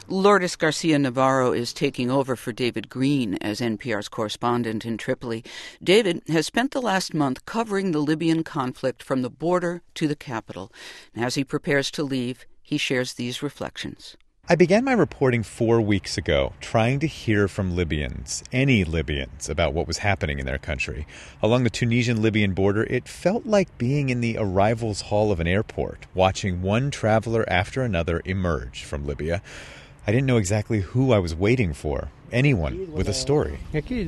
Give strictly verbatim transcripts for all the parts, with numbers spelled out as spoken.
Lourdes Garcia Navarro is taking over for David Green as N P R's correspondent in Tripoli. David has spent the last month covering the Libyan conflict from the border to the capital. And as he prepares to leave, he shares these reflections. I began my reporting four weeks ago, trying to hear from Libyans, any Libyans, about what was happening in their country. Along the Tunisian-Libyan border, it felt like being in the arrivals hall of an airport, watching one traveler after another emerge from Libya. I didn't know exactly who I was waiting for. Anyone with a story.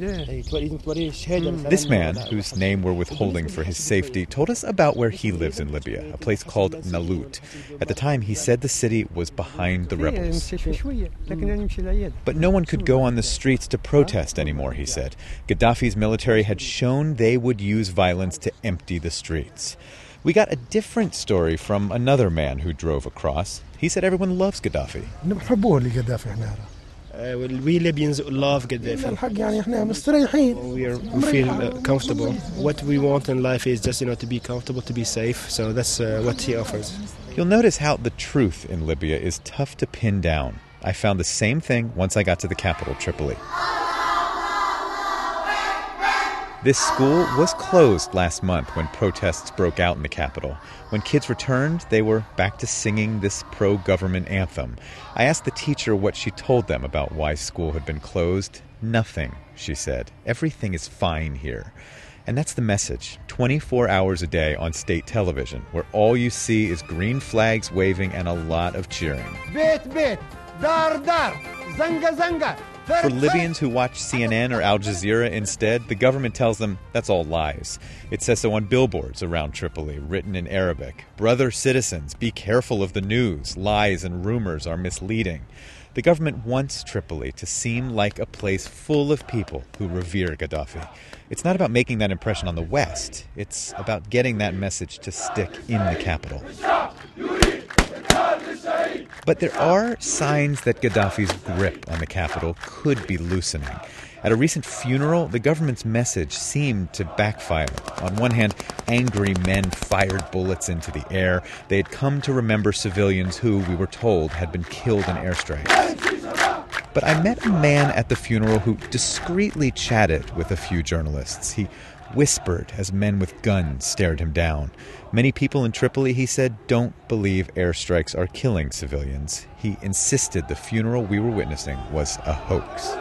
This man, whose name we're withholding for his safety, told us about where he lives in Libya, a place called Nalut. At the time, he said the city was behind the rebels. But no one could go on the streets to protest anymore, he said. Gaddafi's military had shown they would use violence to empty the streets. We got a different story from another man who drove across. He said everyone loves Gaddafi. Uh, well, we Libyans love Gaddafi. We, are, we feel uh, comfortable. What we want in life is just, you know, to be comfortable, to be safe. So that's uh, what he offers. You'll notice how the truth in Libya is tough to pin down. I found the same thing once I got to the capital, Tripoli. This school was closed last month when protests broke out in the capital. When kids returned, they were back to singing this pro-government anthem. I asked the teacher what she told them about why school had been closed. Nothing, she said. Everything is fine here. And that's the message, twenty-four hours a day on state television, where all you see is green flags waving and a lot of cheering. Bit, bit, dar, dar, zanga, zanga. For Libyans who watch C N N or Al Jazeera instead, the government tells them that's all lies. It says so on billboards around Tripoli, written in Arabic. Brother citizens, be careful of the news. Lies and rumors are misleading. The government wants Tripoli to seem like a place full of people who revere Gaddafi. It's not about making that impression on the West. It's about getting that message to stick in the capital. But there are signs that Gaddafi's grip on the capital could be loosening. At a recent funeral, the government's message seemed to backfire. On one hand, angry men fired bullets into the air. They had come to remember civilians who, we were told, had been killed in airstrikes. But I met a man at the funeral who discreetly chatted with a few journalists. He whispered as men with guns stared him down. Many people in Tripoli, he said, don't believe airstrikes are killing civilians. He insisted the funeral we were witnessing was a hoax.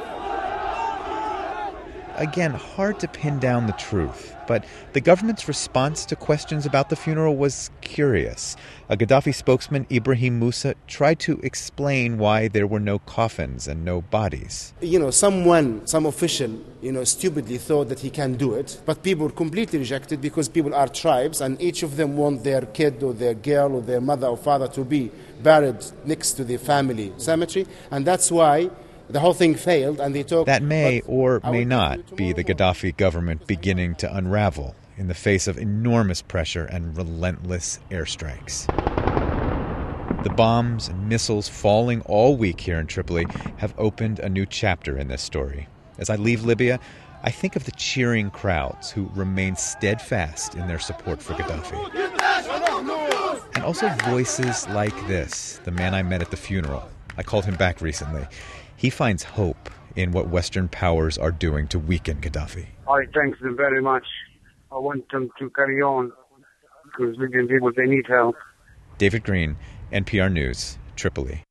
Again, hard to pin down the truth, but the government's response to questions about the funeral was curious. A Gaddafi spokesman, Ibrahim Musa, tried to explain why there were no coffins and no bodies. You know, someone, some official, you know, stupidly thought that he can do it, but people completely rejected because people are tribes and each of them want their kid or their girl or their mother or father to be buried next to their family cemetery, and that's why the whole thing failed, and they talked... That may or may not be the Gaddafi government beginning to unravel in the face of enormous pressure and relentless airstrikes. The bombs and missiles falling all week here in Tripoli have opened a new chapter in this story. As I leave Libya, I think of the cheering crowds who remain steadfast in their support for Gaddafi. And also voices like this, the man I met at the funeral. I called him back recently. He finds hope in what Western powers are doing to weaken Gaddafi. I thank them very much. I want them to carry on because Libyan people, they need help. David Green, N P R News, Tripoli.